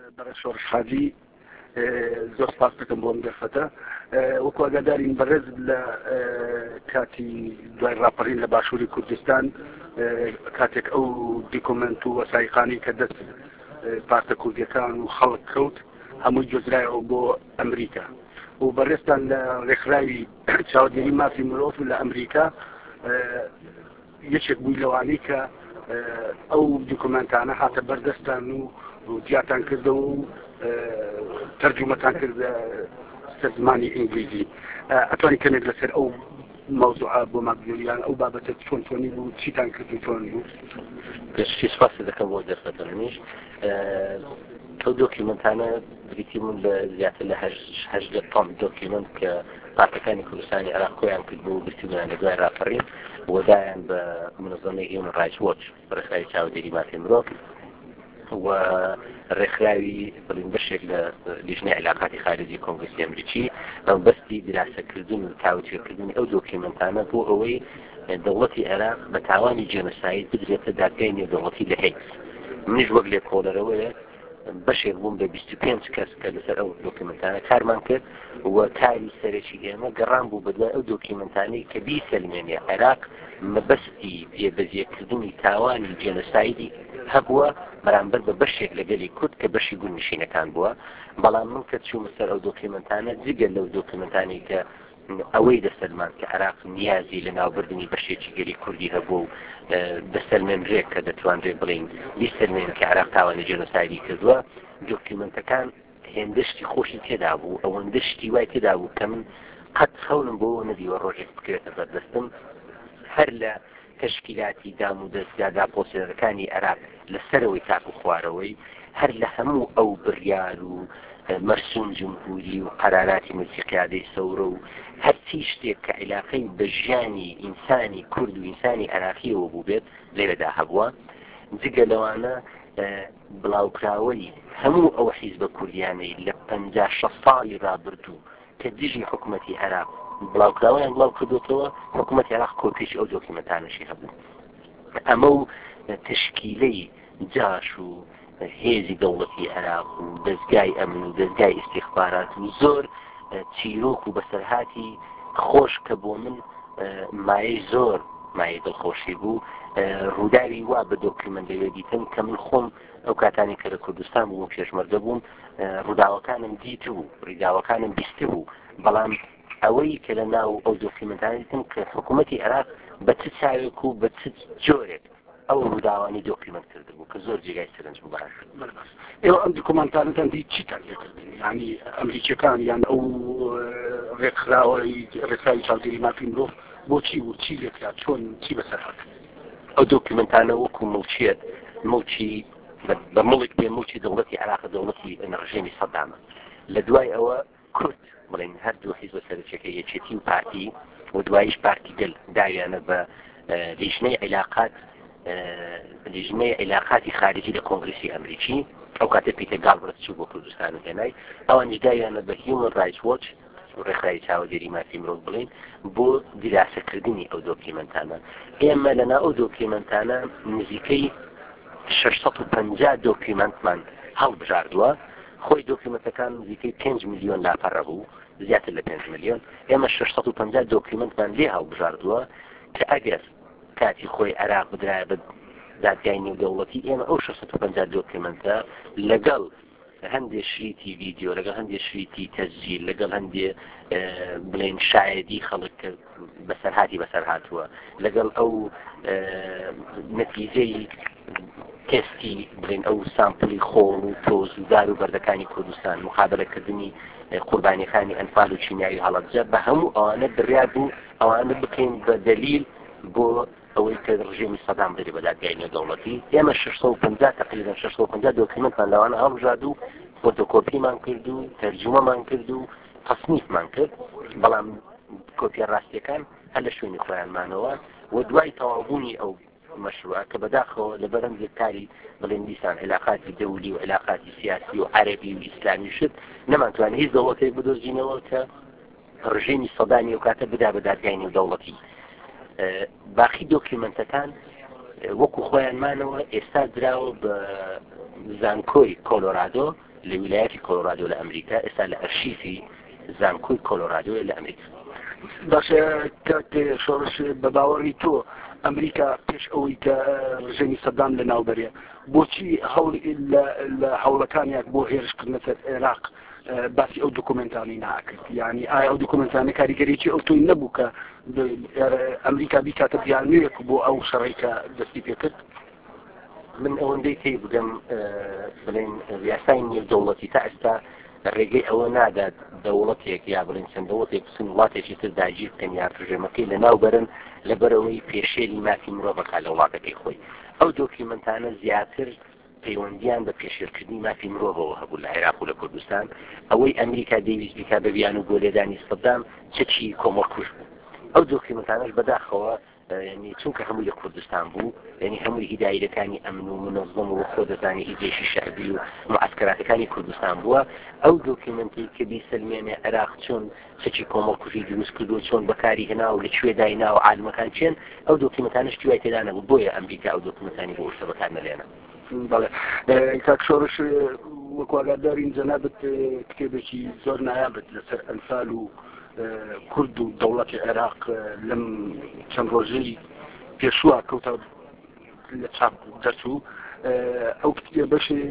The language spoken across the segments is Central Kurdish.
بەڕێز شۆڕش حاجی زۆر سپاس دەکەم بۆ دەرفەتە وەکو ئاگادارین بەڕێز لە کاتی دوای ڕاپەڕین لە باشووری کوردستان کاتێک ئەو دیکۆمنت و وەسایقانی کە دەست پارتە کوردیەکان و خەڵک کەوت هەمووی گوێزرایەوە بۆ ئەمریکا و بەڕێستان لە ڕێکخراوی چاودێری مافی مرۆڤ لە ئەمریکا یەکێک بووی لەوانەی کە ئەو دیکۆمنتانە هاتە بەردەستان و دیاتان کردەوە و تەرجمەتان کرد زمانی ئینگلیزی ئەتوانی کەمێک لەسەر ئەو موضوع بۆ ماگوێریان ئەو بابەتە چۆن چۆنی بوو چیتان کرد و چۆن بوو پێشی سپاسی دەکەم بۆ دەرفەتەنیش ئەو دۆکیمنتانە بریتیمون لە زیاتر لە 8 تۆم دۆکیمنت کە پارتەکانی کوردستانی عێراق کۆیان کرد بوو گرتیبوونیان لە دوای ڕاپەڕین وەدایان بە منظەمەی هیومن رایتس وۆچ ڕێکخراوی چاودێری مافی مرۆڤ و ڕێکخراوی بڵین بەشێک لە لیژنەی علاقاتی خارجی کۆنگرسی ئەمریکی بەستی دراسەکردن و تاوتێکردنی ئەو دۆکیمنتانە بۆ ئەوەی دەوڵەتی عێراق بە تاوانی جێنۆساید بدرێتە دادگای نێودەوڵەتی لە هەیگ منیش وەک لێکۆڵەرەوەیە بەشێک بووم لە 25 کەس کە لەسەر ئەو دۆکیمنتانە کارمان کرد و کاری سەرەکی ئێمە گەڕان بوو بەدوای ئەو دۆکیمنتانەی کە بیسەلمێنێ عێراق مەبەستی پێبەزیەکردنی تاوانی جێنۆسایدی هەبووە بەرامبەر بە بەشێک لەگەلی کورد کە بەشی گوندنشینەکان بووە بەڵام من کە چوومە سەر ئەو دۆکیمنتانە جگەل لەو دۆکیمنتانی کە ئەوەی دەسەلمان کە عێراق نیازی لە ناوبردننی بەشێکی گەلی کوردی هەبوو دەسەلمێنرێک کە دەتوانرێ بڵین بیسەلمێن کە عێراق تاوانی جێنۆسایدی کردووە دۆکیمنتەکان هێندشتی خۆشی تێدا بوو ئەوەندشتی وای تێدا بوو کە من قەت خەونم بۆ نەدیوە ڕۆژێک بکرێتە بەردەستم هەر لە تشکیلاتی دام و دەستیادا پۆسیەرەکانی عێراق لەسەرەوەی تاک و خوارەوەی هەر لە هەموو ئەو بڕیار و مەرسوم جمهوری و قەراراتی مەرجقیادەی سەورە و هەرچی شتێک کە عیلاقەی بە ژیانی ئینسانی کورد و ئینسانی عێراقیەوە بوو بێت لێرەدا هەبووە جگە لەوانە بڵاوکراوەی هەموو ئەو حیزبە کوردیانەی لە 50-60 ساڵی ڕابردوو کە دژی حکوومەتی عێراق بڵاوکراوەیان بڵاو کردوتەوە حکوومەتی عێراق کۆپیش ئەو دۆکیمنتانەشی هەبوو ئەمە و تشکیلەی جاش و هێزی دەوڵەتی عێراق و دەستگای ئەمن و دەستگای ئیستیخبارات و زۆر چیرۆک و بەسەرهاتی خۆش کە بۆ من مایەی زۆر مایەی دڵخۆشی بوو ڕووداوی وا بە دۆکیمنت لەوێ دیتم کە من خۆم ئەو کاتانی کە لە کوردستان بووم پێشمەرگە بووم ڕووداوەکانم دیت بوو ڕیداوەکانم بیست بوو بەڵام ئەوەی کە لە ناو ئەو دۆکیمنتانە دیتم کە حکوومەتی عێراق بە چ چاوێک و بە چ جۆرێک ئەو ڕووداوانی دۆکیمنت کرده بوو کە زۆر جێگای سەرنج بوو باش ئێوە ئەم دیکۆمنتانتان دی چیتان لێکردن یعنی ئەمریکیەکان یان ئەو ڕێکخراوی چاودێری مافی مرۆڤ بۆچی و چی لێکرا چۆن چی بەسەر هات ئەو دۆکیمنتانە وەکو مڵچێت مڵچی بە مڵک بێ مڵچی دەوڵەتی عێراق دەوڵەتی ڕژێمی سەدامە لە دوای ئەوە کورد بڵین هەردوو حیزبە سەرچێکە یەکێتی و پارتی و دواییش پارتی گەل داویانە بە لیژنەی علاقاتی خارجی لە کۆنگرسی ئەمریکی ئەو کاتە پیتە گالبرت چوو بۆ کوردستان و هێنای ئەوانش داویانە بە هیومن رایتس وۆچ ڕێکخراوی چاودێری مافی مرۆڤ بڵین بۆ دیراسەکردنی ئەو دۆکیمنتانە ئێمە لەنا ئەو دۆکیمنتانە نزیکەی 650 دۆکیمنتمان هەڵبژاردووە خۆی دۆکیمنتەکان نزیکەی 5 میلیۆن لاپەڕە بوو زیاتر لە 5 میلیۆن ئێمە 650 دۆکیمنتمان لێ هەڵبژاردووە کە ئەگەر کاتی خۆی عێراق بدرایە بە دادگای نێودەوڵەتی ئێمە ئەو 650 دۆکیمنتە لەگەڵ هەندێک شریتی ڤیدیۆ لەگەڵ هەندێک شریتی تەسجیل لەگەڵ هەندێک بڵێن شایدی خەڵک بەسەر هاتووە لەگەڵ ئەو نەتیجەی تێستی بڵێن ئەو سامپلی خۆڵ و تۆز و دار و بەردەکانی کوردستان مقابلەکردنی قوربانیەکانی ئەنفال و چیناوی هەڵەبجە بە هەموو ئەوانە بڕیار بوو ئەوانە بکەین بە دەلیل بۆ ئەوەی کە ڕژێمی سەدام بێت بە دادگای نێودەوڵەتی ئێمە 650 تقریبا 650 دۆکیمنتمان لەوانە هەڵبژارد و فۆتۆکۆپیمان کرد و تەرجمەمان کرد و تەصنیفمان کرد بەڵام کۆپیە ڕاستیەکان هەر لە شوێنی خۆیانمانەوە و دوای تەواوبوونی ئەو مەشروع کە بەداخەوە لە بەرەمزێک کاری بڵێن دیسان علاقاتی دەولی و علاقاتی سیاسی و عەرەبی و ئیسلامی شت نەمانتوانێت هیچ دەوڵەتێک بدۆزینەوە کە ڕژێمی سەدامی ئەو کاتە بدا بە دادگای نێودەوڵەتی باقی دۆکیمنتەکان وەکو خۆیانمانەوە ئێستا دراوە بە زانکۆی کۆلۆرادۆ لولايات كولورادو لأمريكا إسا لأرشيفي زانكوی كولورادو لأمريكا. باش شورش بباوەڕی تۆ ئەمریکا پێش ئەوەی کە ژێنی سەدام لە ناوبەرێ بۆچی لە هەوڵەکانیان بۆ هێرشکردنە سەر عێراق باسی ئەو دوکومنتانی ناکرد یعنی ئایا ئەو دوکومنتانە کاریگەریی ئەو توی نەبوو کە ئەمریکا بیکاتە بیانوێک بۆ ئەو شەڕێکە دەستی پێ کرد من ئەوەندەی پێی بگەم بڵێن یاسای نێودەوڵەتی تا ئێستا ڕێگەی ئەوە نادات دەوڵەتێک یا بڵێن چەند دەوڵەتێک بچن وڵاتێکی تر داگیر بکەن یا پژێمەکەی لە ناوبەرن لەبەرەوەی پێشێلی مافی مرۆڤەکە لە وڵاتەکەی خۆی ئەو دۆکیمنتانە زیاتر پەیوەندیان بە پێشێرکردنی مافی مرۆڤەوە هەبوو لە عێراق و لە کوردستان ئەوەی ئەمریکا دەیویست بیکا بە بیان و بۆ لێدانی سەدام چەکی کۆمەڵکوژ بوو ئەو دۆکیمنتانەش بەداخەوە يعني چونکە هەمووی لە کوردستان بوو یعنی هەمووی هیدایەتەکانی ئەمن و منەظەم و خۆ دەزانی هیدێشی شەعبی و معسکراتەکانی کوردستان بووە ئەو دۆکیمنتی کە بیسەلمێنێ عێراق چۆن چەکی کۆمەڵکوژی دروست کردو چۆن بەکاری هێنا و لەکوێ داینا و عالمەکان چێن ئەو دۆکیمنتانش دوای تێدا نەبوو بۆیە ئەمریکا ئەو دۆکیمنتانی بۆ ئێستا بەکار نەلێنە بەڵێ کاک شۆڕش وەکو ئاگادارین جەنابەت کتێبێکی زۆر نایابێت لەسەر ئەنفال و کورد و دەوڵەتی عێراق لەم چەند ڕۆژەی پێشووە کەوتە لە چاپ دەرچوو ئەو بەشی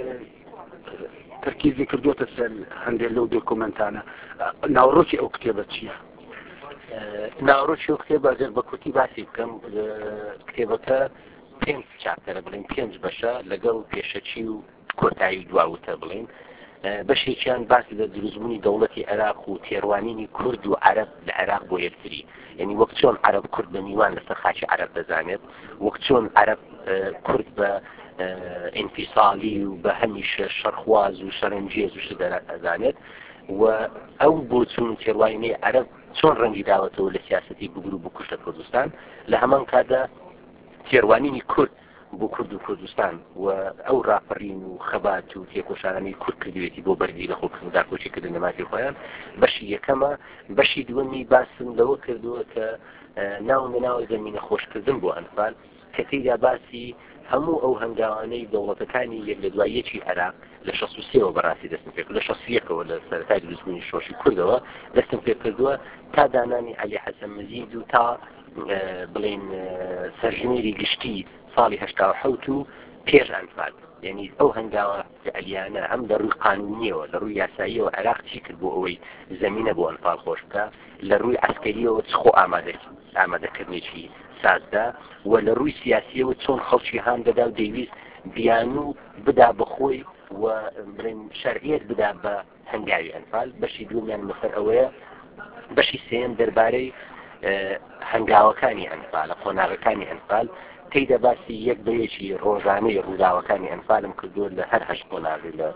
تەرکیزی کردووەتە سەر هەندێک لەو دۆکومنتانە ناوڕۆکی ئەو کتێبە چییە؟ ناوڕۆکی ئەو کتێبە ئەگەر بە کورتی باسی بکەم کتێبەکە 5 چاپتەرە بڵێن 5 بەشە لەگەڵ پێشەچی و کۆتایی دواوتە بڵێن بەشێکیان باسی لە دروستبوونی دەوڵەتی عێراق و تێڕوانینی کورد و عەرەب لە عێراق بۆ یەکتری یعنی وەک چۆن عەرەب کورد بە میوان لەسەر خاکی عەرەب دەزانێت وەک چۆن عەرەب کورد بە ئینفیسالی و بە هەمیشە شەڕخواز و شەرەنجێز و دەزانێت و ئەو بۆ چون تێڕوانینەی عەرەب چۆن ڕەنگی داوەتەوە لە سیاسەتی بگور و بکوشتە کوردستان لە هەمان کاتدا تێڕوانینی کورد بۆ کورد و کوردستان و ئەو ڕاپەڕین و خەبات و تێکۆشانەی کورد کردوێتی بۆ بەردی لە خۆکردن داکۆچیکردن لە مافی خۆیان بەشی یەکەمە بەشی دووەمی باسم لەوە کردووە کە ناو زەمینە خۆشکردن بۆ ئەنفال کە تێیدا باسی هەموو ئەو هەنگاوانەی دەوڵەتەکانی یەک لە دوای یەکی عێراق لە 63ەوە بەڕاستی دەستم پێ لە 61ەوە لە سەرەتای دروستبوونی شۆشی کوردەوە دەستم پێ کردووە تا دانانی عەلی حەسەن مەزید و تا بڵێن سەرژمێری گشتی ساڵی 1970 و پێش ئەنفال یعنی ئەو هەنگاوە ئەلیانە هەم لە ڕووی قانونیەوە لە ڕووی یاساییەوە عێراق چی کرد بۆ ئەوەی زەمینە بۆ ئەنفال خۆش بکە لە ڕووی عەسکەریەوە خۆ ئامادەکردنێکی سازدا و لە ڕووی سیاسیەوە چۆن خەڵکی هان دەدا و دەیویست بیان و بدا بەخۆی و بڵێن شەرعیەت بدا بە هەنگاوی ئەنفال بەشی دوومیان لەسەر ئەوەیە بەشی سێم دەربارەی هەنگاوەکانی ئەنفال قۆناغەکانی ئەنفال تێیدا باسی یەک بەیەکی ڕۆژانەی ڕووداوەکانی ئەنفالم کردووە لە هەر 8 قۆناغی لە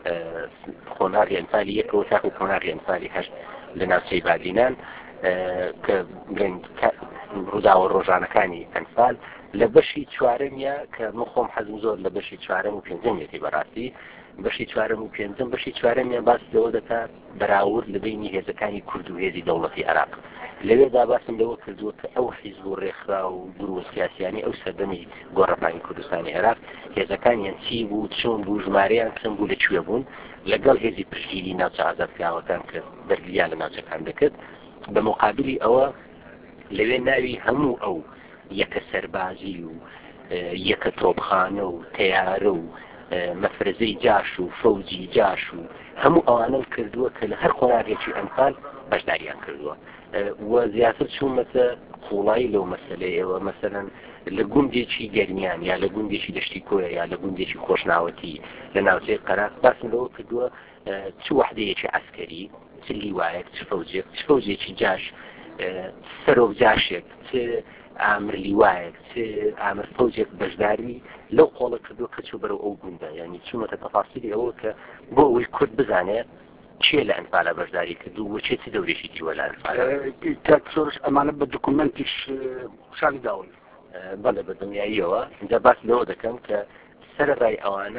قۆناغی ئەنفالی یەکەوە تاکو قۆناغی ئەنفالی 8 لە ناوچەی بادینان کە ڕووداوە ڕۆژانەکانی ئەنفال لە بەشی چوارەمیە کە من خۆم حەزم زۆر لە بەشی چوارەم و پێنجەمیەتی بەڕاستی بەشی چوارەم و پێنجەم بەشی چوارەمیە باس لەوە دەکات بەراورد لە بینی هێزەکانی کورد و هێزی دەوڵەتی عێراق لەوێدا باسم لەوە کردووە کە ئەو حیزب و ڕێکخرا و دروست سیاسیانی ئەو سەردەمی گۆڕەپانی کوردستانی عێراق هێزەکانیان چی بوو چۆن بوو ژمارەیان چەند بوو لەکوێ بوون لەگەڵ هێزی پشتگیری ناوچە ئازادکراوەکان کرد دەرگیان لە ناوچەکان دەکرد بە مقابلی ئەوە لەوێ ناوی هەموو ئەو یەکە سەربازی و یەکە تۆپخانە و تەیارە و مەفرەزەی جاش و فەوجی جاش و هەموو ئەوانە کردووە کە لە هەر قۆناغێکی ئەنفال بەشداریان کردووە و زیاتر چوومەتە قوڵایی لەو مەسەلەیەوە مەسەلەن لە گوندێکی گەرمیان یا لە گوندێکی دەشتی کۆیە یا لە گوندێکی خۆشناوەتی لە ناوچەی قەراق باسم لەوە کردووە چ وەحدەیەکی عەسکەری چ لیوایەک چ فەوجێکی جاش سەرۆک جاشێک چ ئامر لیوایەک چ ئامر فەوجێک بەشداری لەو قۆڵە کردووە کە چوو بەرەو ئەو گوندە یعنی چوومەتە تەفاسیلی ئەوە کە بۆ ئەوەی کورد بزانێت چێ لە ئەنفالە بەشداری کردو و چێتی دەورێکی دیوە لە ئەنفالە کاکسۆرش ئەمانە بە دوکومنتیش شانی داون بەڵێ بە دنیاییەوە اینجا باس لەوە دەکەم کە سەرڕای ئەوانە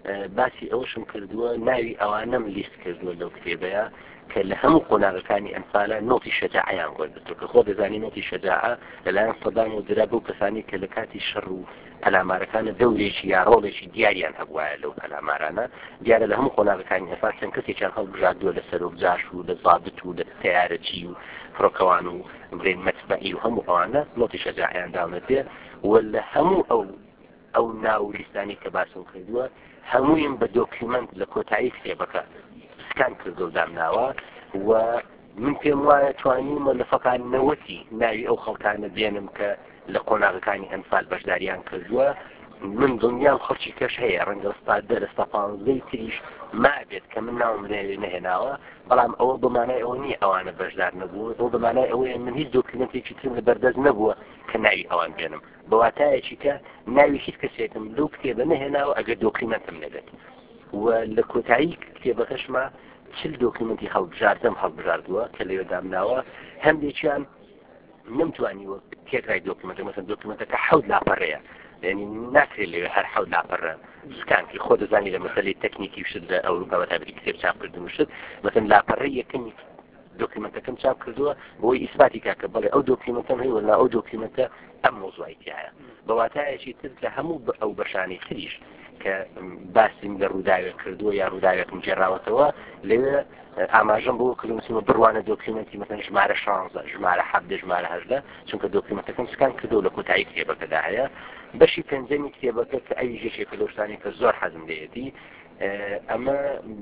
باسی ئەوشم کردووە ناوی ئەوانەم لیست کردووە لەو کتێبەیە کە لە هەموو قۆناغەکانی ئەنفالە نۆتی شەجاعیان گۆدەتەوە کە خۆ دەزانی نۆتی شەجاع لەلایەن سەدام و درا بەو کەسانی کە لە کاتی شەڕ و پەلامارەکانە دەورێکی یا ڕۆڵێکی دیاریان هەبوایە لەو پەلامارانە دیارە لە هەموو قۆناغەکانی ئەنفال چەند کەسێکیان هەڵبژاردووە لە سەرۆکجاش و لە زابط و لە تەیارەچی و فڕۆکەوان و برێن مەتبەعی و هەموو ئەوانە نۆتی شەجاعیان داونەتێ و لە هەموو ئەو ناو لیستانی کە باسم کردووە هەموویم بە دۆکیومنت لە کۆتایی کتێبەکە سکان کردو و دامناوە و من پێم وایە توانیمە لە فەقان نەوەتی ناوی ئەو خەڵکانە بێنم کە لە قۆناغەکانی ئەنفال بەشداریان کردووە من دڵنیام خەڵکی کەش هەیە ڕەنگە ئەستا لەستا پانزدەی تریش مابێت کە من ناوم لێ نەهێناوە بەڵام ئەوە بمانای ئەوە نییە ئەوانە بەشدار نەبوو ئەو بمانای ئەوەیە من هیچ دۆکیومنتێکی ترم لە بەردەست نەبووە کە ناوی ئەوان بێنم بەواتایەکی کە ناوی هیچ کەسێکم لەو کتێبە نەهێناوە ئەگەر دۆکیومنتم نەبێت و لە کۆتایی کتێبەکەشما چل دۆکیومنتی هەڵبژاردووە کە لەوێ دامناوە هەندێکیان نەمتوانیوە تێکرای دۆکیومنتە مەسەن دۆکیومنتەکە حەوت لاپەڕەیە يعني ناکرێت لێ هەر حەوت لاپەڕە سکانکی خۆ دەزانی لە مەسەلەی تەکنیکی شت لە ئەوروپا بەتابەتی کتێب چاپ کردن شت مەسەن لاپەڕەی یەکەمی دۆکیومنتەکەم چاپ کردووە بۆی ئیسپاتی کاکە بەڵێ ئەو دۆکیومنتەم هەیە ولا ئەو دۆکیومنتە ئەم مۆزوعیتیایە بەواتایەکی تر لە هەموو ئەو بەشانی تریش کە باسیم لە ڕووداوێت کردووە یا ڕووداوێتم جێراوەتەوە لەوێ ئاماژەم بۆ کردومسیمە بڕوانە دۆکیومنتی مەسەن ژمارە 16 ژمارە 17 ژمارە 18 چونکە دۆکیومنتەکەم سکان کردو لە کۆتایی کتێبەکەدا هەیە بەشی پێنجەمی کتێبەکە کە ئەوی ژێشێکە لەو شتانی کە زۆر حەزم لێیەتی ئەمە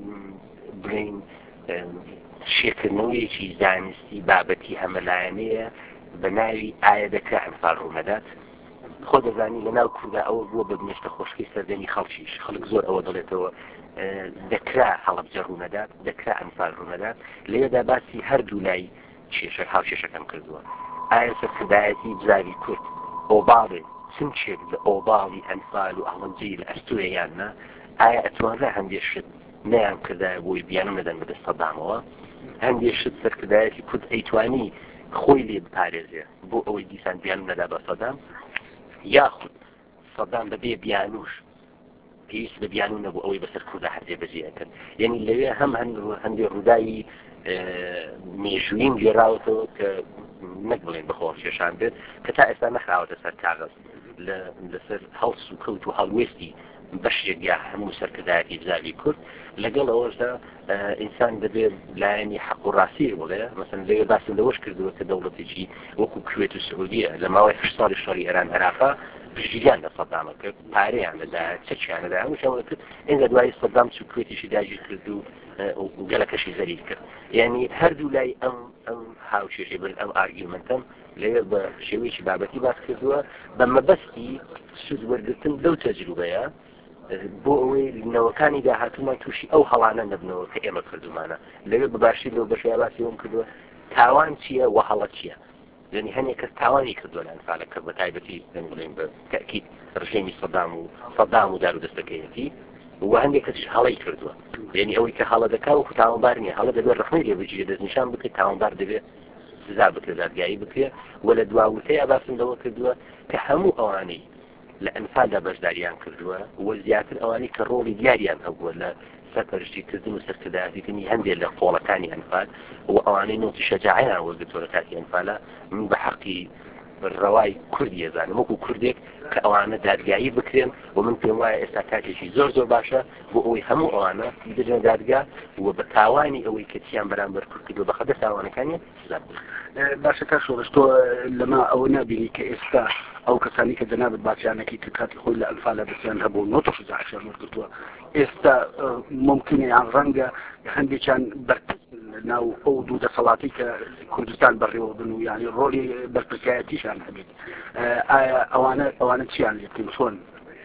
بڵین شێکردنەوەیەکی زانستی بابەتی هەمەلایەنەیە بە ناوی ئایا دەکرا ئەنفال ڕوونەدات خۆ دەزانی لە ناو کووردا ئەوە بووە بە بنیشتە خۆشکی سەردەمی خەڵکیش خەڵک زۆر ئەوە دەڵێتەوە دەکرا هەڵەبجە ڕوونەدات دەکرا ئەنفال ڕوونەدات لێدا باسی هەردوو لای کێشە هاوشێشەکەم کردووە ئایا سەرکردایەتی بزاوی کورد ئۆباڵێ چنچێک لە ئۆباڵی ئەنفال و ئەڵەنجەی لە ئەستوێیانە ئایا ئەتوانرا هەندێک شت نیان کردایە بۆی بیانم نەدەن بەدەست سەدامەوە هەندێک شت سەرکردایەتی کورد ئەیتوانی خۆی لێ بپارێزێ بۆ ئەوەی دیسان بیانم نەدا بە سەدام یاخود سەدام بەبێ بیانوش پێویست بە بیانوو نەبوو ئەوەی بەسەر کووردا هەردێ بەجێەکەن یعنی لەوێ هەم هەندێک ڕووداوی مێژوویم لێراوەتەوە کە نەک بڵێن بەخۆ شێشان بێت کە تا ئێستا نەخراوەتە سەر کاغەز لەسەر هەڵس و کەوت و هەڵوێستی بەشێک یا هەموو سەرکردایەتی بزاوی کورد لەگەڵ ئەوەشدا ئینسان دەبێت لایەنی حەق و ڕاستی بڵێ مەسەن لەوێ باسم لەوەش کردووە کە دەوڵەتێکی وەکو کوێت و سعودیە لە ماوەی 8 ساڵی شەڕی ئێران عێراقا پشتگیریان لە سەدامە کرد پارەیان لەدا چەکیانەدا هەمووشیان کرد ئێنگە دوای سەدام چ کوێتیشی داگیر کرد و گەلەکەشی زەریف کرد یعنی هەردوو لای ئەم هاوشێشەی بن ئەم ئارگیومنتەم لەوێ بە شێوەیەکی بابەتی باس کردووە بە مەبەستی سود وەرگرتن لەو تەجروبەیە بۆ ئەوەی نەوەکانی داهاتومان تووشی ئەو هەڵانە نەبنەوە کە ئێمە کردومانە لەوێ بەباشی لەو بەشیا باسیەوەم کردووە تاوان چییە و هەڵە چییە یعنی هەنێک کەس تاوانی کردووە لە ئەنفالەکە بە تایبەتی دەنگڵێن بە تەکید ڕژێمی سەدام و دار و دەستەکەیەتی و هەندێک کەسیش هەڵی کردووە یعنی ئەوەی کە هەڵە دەکا وەکو تاوانبار نییە هەڵە دەبێت ڕخنەی لێ بجێ دەستنیشان بکرێت تاوانبار دەبێت سزا بکرێت دادگایی بکرێت و لە دواوتەیە باسم لەوە کردووە کە هەموو ئەوانەی لە ئەنفالدا بەشداریان کردووە و زیاتر ئەوانەی کە ڕۆڵی دیاریان هەبووە لە سەرپەرشتیکردن و سەرکردایەتیکردنی هەندێک لە قۆڵەکانی ئەنفال و ئەوانەی نۆتی شەجاعیان وەرگرتووە لە کاتی ئەنفالە من بە حەقی ڕەوای کوردی ئەزانم وەکو کوردێک کە ئەوانە دادگایی بکرێن و من پێم وایە ئێستا کاتێکی زۆر باشە بۆ ئەوەی هەموو ئەوانە بدرێن دادگا و بە تاوانی ئەوەی کە چیان بەرامبەر کورد کردو بە خەدە تاوانەکانی سزا باشە کا شۆڕش تۆ لەما ئەوە نبینی کە ئێستا ئەو کەسانی کە جەنابەت باچیانەکەی کە کاتی خۆی لە ئەنفالە دەستیان هەبوو نۆتۆ شەجاعیان وەرگرتووە ئێستا ممکنه یان ڕەنگە هەندێکیان بەرپرس ناو ئەو دوو دەسەڵاتی کە کوردستان بەڕێوە بن و یانی ڕۆلی بەرپرسایەتیشان هەبێت ئایا ئەوانە چیان لێتین چۆن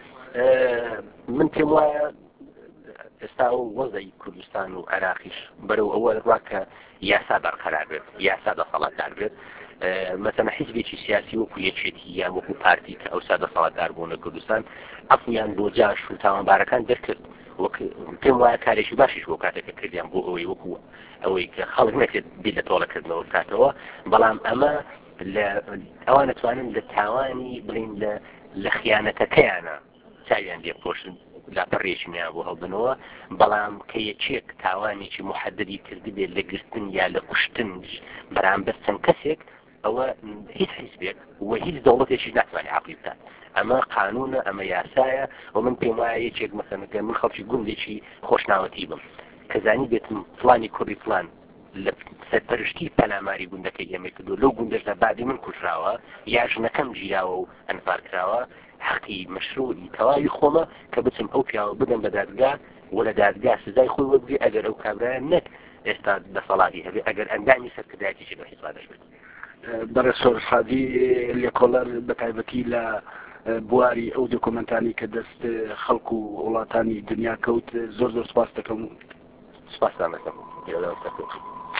من پێم وایە ئێستا وەزەی کوردستان و عێراقیش بەرەو ئەوە ڕاکە یاسا بەرقەرار بێت یاسا دەسەڵاتدار بێت مثلا حیزبێکی سیاسی وەکو یەکێتی یان وەکو پارتی کە ئەو دەسەڵاتدار بوون لە کوردستان ئەفیان بۆ جاش و تاوانبارەکان دەرکرد پێم وایە کارێکی باشیش بۆ کاتێکە کردیان بۆ ئەوەی وەکو ئەوەی کە خەڵک نەکرد بیر لە تۆڵەکردنەوە بکاتەوە بەڵام ئەمە ئەوان نەتوانن لە تاوانی بڵین لە خیانەتەکەیانە چاویان لێ پۆشن لاپەڕێکی نیان بۆ هەڵبنەوە بەڵام کە یەکێک تاوانێکی محددی کردبێ لە گرتن یا لە کوشتن بەرامبەر چەند کەسێک ئەوە هیچ حیزبێک و هیچ دەوڵەتێکی ناتوانێت عاقلی بکات ئەمە قانونە ئەمە یاسایە و من پێم وایە یەکێک مەسەلەکە من خەڵکی گوندێکی خۆشناوەتی بم کەزانی بێتم فلانی کوڕی فلان لە سەرپەرشتی پەلاماری گوندەکەی ئێمە کردو لەو گوندەش لە بعدی من کوژراوە یا ژنەکەم گیراوە و ئەنفار کراوە حەقی مەشروعی تەواوی خۆمە کە بچم ئەو پیاوە بدەم بە دادگا و لە دادگا سزای خۆی وەرگری ئەگەر ئەو کابرایە نەک ئێستا دەسەڵاتی هەبێ ئەگەر ئەندامی سەرکردایەتیشی بە حیساب دەشبێت بەڕێسۆر حادی لێکۆڵەر بە تایبەتی لە بواری ئەو دۆکۆمنتانی کە دەست خەڵکو و وڵاتانی دنیا کەوت زۆر سپاس دەکەم سپاس دەکەم